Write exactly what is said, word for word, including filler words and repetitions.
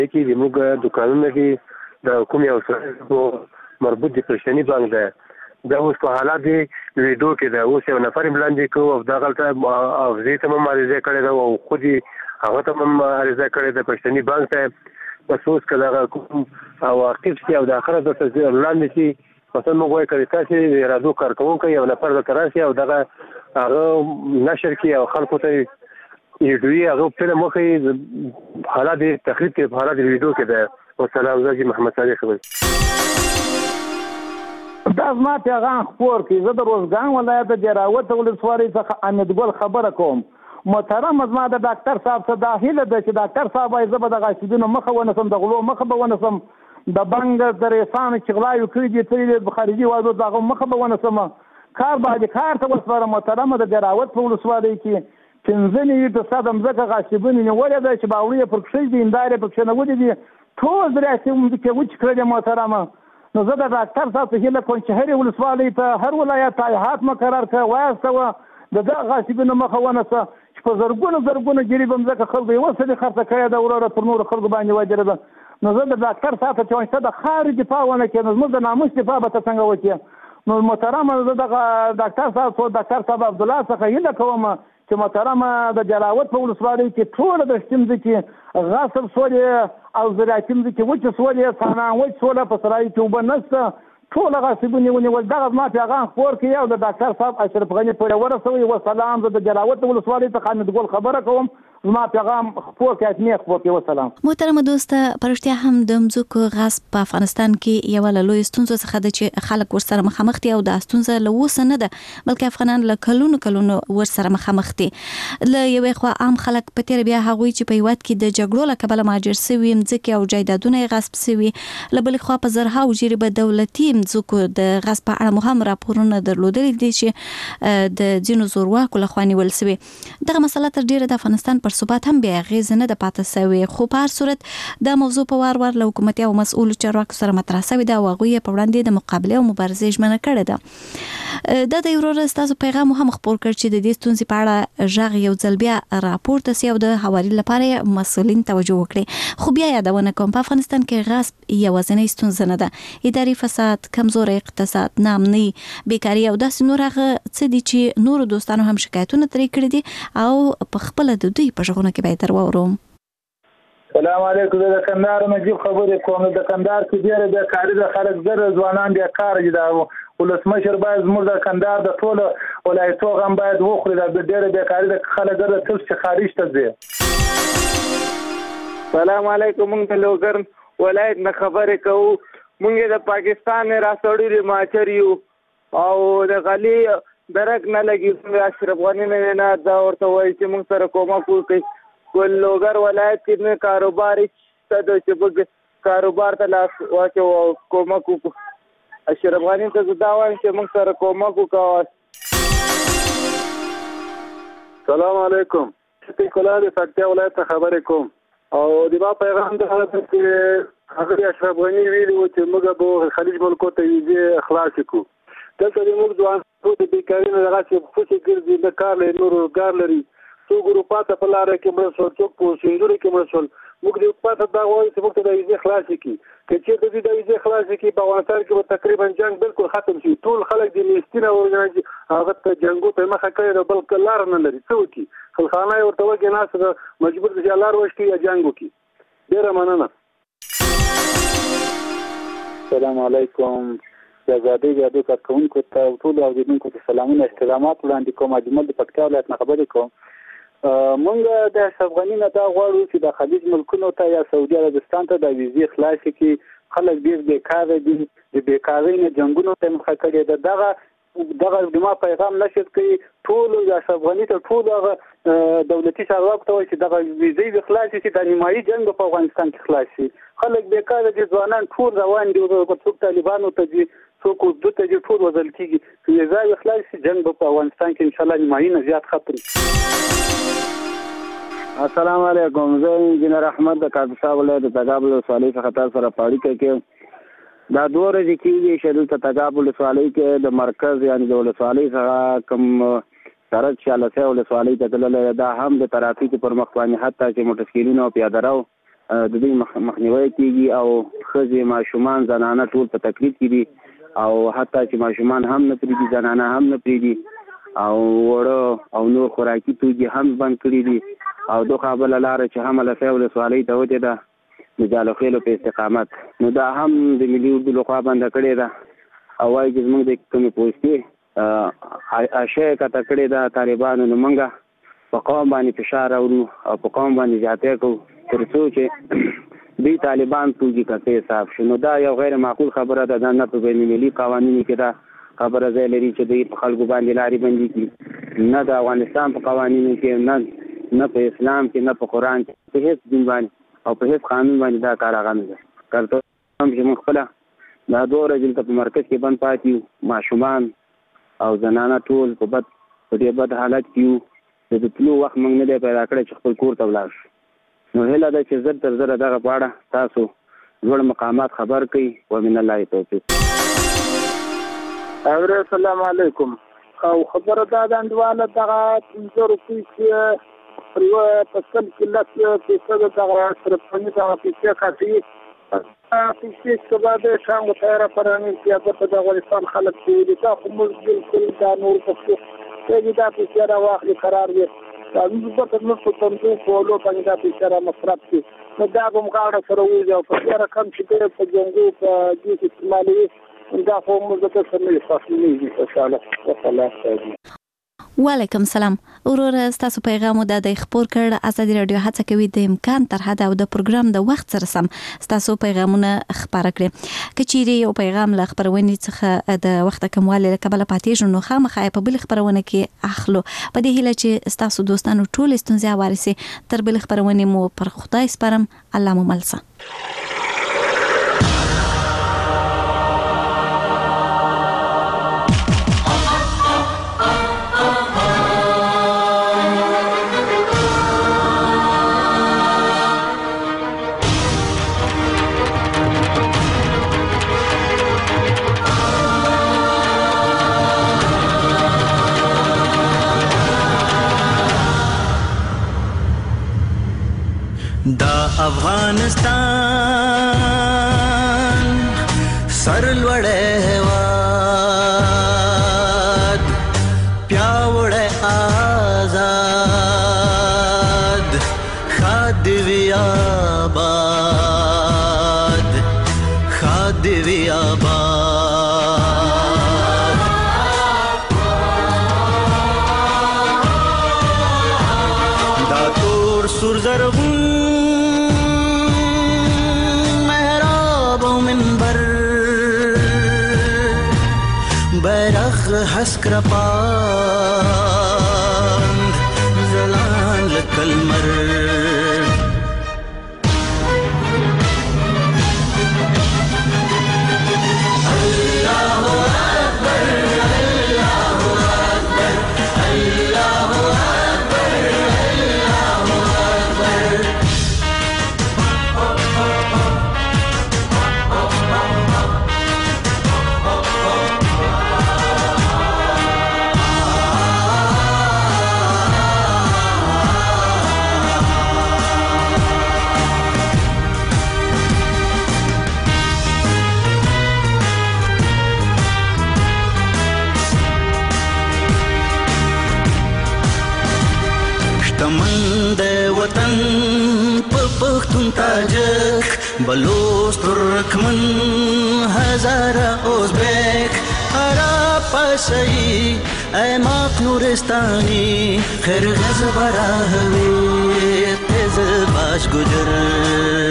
کې د موږ دکانونه کې د کوم یو سره مربوط د پښتني بانک ده دا اوس په حالات دی ویډیو کې دا اوس یو نفر ملاندې کو او دا غلطه او زه ته هم عریضه کړې ده او خو دې هغه ته هم عریضه کړې ده پښتني بانک ته بس اوس کله کوم او واقف شي او د اخره د تسجیل لاندې شي مثلا موږ وایو کړي تاسو رادو کارکونکو یو نفر د کراسي او دغه هغه نشر کې او خلکو ته ویډیو هغه په مخې حالات تخریب کې حالات ویډیو کې ده او سلام زکي محمد صالح خبر دا زما پیغام خپور کی زه د روزګان ولایت د جراوت ولسوالۍ څخه امید ګل خبره کوم. محترم زما د ډاکټر صاحب څخه داخله ده چې ډاکټر صاحب وايي زه به د غاشدینو مخه ونسم د غلو مخه به ونسم د بنګ د ریسان چغلاوي کړي دي تل د خارجي وادو دغه مخه به ونسم کار باندې کار ته وسره. محترم د جراوت ولسوالۍ کې پنځه نیو د صدم زکه غاشدینو نیولې ده چې باوري پر کښې دي اندارې پر کښې نه ودی دي ټول درې چې وچ کړل. محترم نو زه د ډاکټر صاحب څخه هیله کوم چې هرې ولسوالۍ ته هر ولایت تایحات مقرر کړه وایسته د دغه غاصبینو مخه ونسه چې په زرګونو زرګونو جریب مځکه خلکو یوه څه دې خرڅه کړې ده وروره پر نورو خلکو باندې وجره ده. نو زه د ډاکټر صاحب ته چې وایم ته د خارې دفاع ونه کړې نو زموږ د ناموس دفاع به ته څنګه وکړې. نو محترمه زه دغه ډاکټر صاحب څو ډاکټر صاحب عبدالله څخه هیله کوم چې محترمه د جلاوت په ولسوالۍ کې ټوله د شتمځ کې غصب سولې او زراعتي مځکې وچې سولې سانان وچ سوله په سرایي کې اوبه نشته ټول غاصبونه ونیول. دغه زما پیغام خپور کړئ او د ډاکټر صاحب اشرف غني پورې ورسوئ. وسلام. زه د جلاوت ولسوالۍ څخه امید ګل خبره کوم. زما پیغام خپور کړئ اتنی خپور کړئ. وسلام. محترمه دوسته پرشتیا هم د مځکو غصب په افغانستان کې یو له لوی ستونزو څخه ده چې خلک ورسره مخامخ دي او د ستونزه له اوسه نه ده بلکې افغانان له کلونو کلونو ورسره مخامخ دي. له یوې خوا عام خلک په تیر بیا هغوی چې په هیواد کې د جګړو له کبله مهاجر سوي مځکې او جایدادونه یې غصب سوي له بلې خوا په زرهاو جریبه دولتي مځکو د غصب په اړه مهم راپورونه درلودلي دي چې د ځینو زورواکو لخوا نیول سوي. دغه مسله تر ډیره د افغانستان پر ثبات هم بیا اغېز نه ده پاتې سوې خو په هر صورت دا موضوع په وار وار له حکومتي او مسؤلو چارواکو سره مطرح سوې ده او هغوی یې په وړاندې د مقابلې او مبارزې ژمنه کړې ده. دا د وروره ستاسو پیغام هم خپور کړ چې د دې ستونزې په اړه غږ یو ځل بیا راپورته سي او د هواري لپاره مسؤلین توجه وکړي. خو بیا یادونه کوم په افغانستان کې غصب یوازینۍ ستونزه نه ده. اداري فساد، کمزوري اقتصاد، ناامني، بیکاري او داسې نور هغه څه دي چې نورو دوستانو هم شکایتونه ترې کړي دي او په خپله د دوی په غږونو کې به یې در واورم. سلام علیکم. د کندهار نجیب خبرې کوم. د کندهار کې ډېره بیکاري ده خلک زر ځوانان بیکاره دي. دا ولسمشر باید زموږ د کندهار د ټولو ولایتو غم باید وخوري. دا ډېره بیکاري ده خلک زر تل چې خارج ته ځي. سلام علیکم. موږ د لوګر ولایت نه خبرې کوو. موږ د پاکستان نه راڅړلي مهاجر یو او د غلي درک نه لګي اشرف غني نه نه دا ورته وایي چې موږ سره کومک وکړي. ګل لوګر ولایت کې نه کاروبار شته چې موږ کاروبار ته لاس واچو او کومک وکړو. اشرف غني ته دا وایم چې موږ سره کومک وکړو. سلام علیکم. چې کله د پکتیا ولایت خبرې کوم او د ما پیغام دا چې هغه اشرف غني ویلي چې موږ به خلیج ملکو ته یې خلاص کړو. دلته موږ ځوان د بیکاري نه دغه چې فوسې ګرځي د کار لري نور کار لري څوک اروپا ته په لاره کې مړ شول څوک په سندوري کې مړ شول. موږ د اروپا ته دا وایو چې موږ ته د ویزې خلاص کړي که چېرته دوی د ویزې خلاص کړي په افغانستان کې به تقریبا جنګ بالکل ختم شي. ټول خلک د میستینه هغه ته جنګو ته مخه کړې ده بلکې لاره نه لري. څه وکړي خلخانه یې ورته وکړي ناسته مجبور دي چې لار وشکي یا جنګ وکړي. ډېره مننه. السلام علیکم. د ازادۍ راډیو کارکوونکو ته او ټولو اورېدونکو ته سلامونه احترامات وړاندې کوم. اجمل د پکتیا ولایت نه خبرې کوم. موږ د اشرف غني نه دا غواړو چې د خلیج ملکونو ته یا سعودي عربستان ته د ویزې خلاص کړي. خلک ډېر بیکاره دي. د بیکارۍ نه جنګونو ته مخه کړې ده. دغه دغه زما پیغام نشر کړي ټولو د اشرف غني ته ټولو هغه دولتي چارواکو ته وایي چې دغه ویزې دې خلاص شي د نیمایي جنګ په افغانستان کې خلاص شي. خلک بیکاره دي. ځوانان ټول روان دي. څوک طالبانو ته دي څوک اردو ته دي ټول وژل کېږي. ویزه یې خلاص شي جنګ به په افغانستان کې انشاءالله نیمایي نه زیات ختم شي. السلام علیکم. زه انجینر احمد د کاپیسا ولایت د تګاب ولسوالۍ څخه تاسو سره په اړیکه کې دا دوه ورځې کېږي چې دلته تګاب ولسوالۍ کې د مرکز یعنې د ولسوالۍ څخه کوم سړک چې لسۍ ولسوالۍ ته تللی دا هم د ترافیکو پر مخ باندې حتی چې موټرسایکلونه او پیاده رو د دوی مخنیوی کیږي او ښځې ماشومان زنانه ټول په تکلیف کې دي او حتی چې ماشومان هم نه پرېږدي زنانه هم نه پرېږدي او وړه او نور خوراکي توکي هم بند کړي دي او دغه بله لاره چې هم لفی ولسوالۍ ته وتې ده د جالخیلو په استقامت نو دا هم د ملي اردو لخوا بنده کړې ده او وایي چې زموږ د کومې پوستې اشیا یې کته کړې ده طالبانو نو موږ په قوم باندې فشار راوړو او په قوم باندې زیاتی کوو تر څو چې دوی طالبان توکي کته صاف شي نو دا یو غیر معقول خبره ده دا نه په بین المللي قوانینو کې دا خبره ځای لري چې دوی په خلکو باندې لارې بندي کړي نه د افغانستان په قوانینو کې نه نه په اسلام کې نه په قرآن کې په هېڅ دین باندې او په هېڅ قانون باندې دا کار هغه نه ده کرته هم چې موږ خپله دا دوه ورځې دلته په مرکز کې بند پاتې یو ماشومان او زنانه ټول په بد په دې بد حالت کې یو د تلو وخت موږ نه دی پیدا کړی چې خپل کور ته ولاړ شو نو هیله ده چې زر تر زره دغه په اړه تاسو لوړ مقامات خبر کړئ ومن الله توفیق. السلام علیکم. او خبره دا ده انډواله دغه پنځه روپۍ چې پر یوه فصل کې لس فیصده دغه صرفاني دغه پیسې کاټي پیسې چې به د شانګو تیاره فراني سیاست په د افغانستان خلک کوي دا خو موږ بالکل دا نور پښتو چې دا پیسې راواخلي قرار وي دا موږ به موږ په تندو کولو باندې دا پیسې را مصرف کړي نو دا به موږ غاړه سره ووځي او په دې رقم چې دی په جنګو په دې کې استعمالوي دا خو موږ ته څه نه احساسوي انشاءالله وصله کوي. وعلیکم سلام. وروره ستاسو پیغام د د خبر کړ ازادي رادیو هڅه کوي د امکان تر حد او د پروګرام د وخت سره سم ستاسو پیغامونه خبره کړي کچيري یو پیغام ل خبرونې څخه د وخت کمواله کبل پاتې جنو خامخا په بل خبرونه کې اخلو په دې هیله چې ستاسو دوستانو ټول استونزه وارسي تر بل خبرونه مو پر خدای سپارم الله مو ملسه. دا افغانستان سرلوړی هېواد پیاوړی آزاد ښاد دې وي آباد ښاد دې وي آباد دا تور سور زرغون بیرغ حسک رپاند زلان لکلمر اللہ اکبر اللہ اکبر اللہ اکبر اللہ اکبر. شتمن د وطن په پښتون تاجک بلوچ ترکمن هزاره ازبک عرب پشه‌ای ایماق نورستانی خرغز براهوی تز باش گجر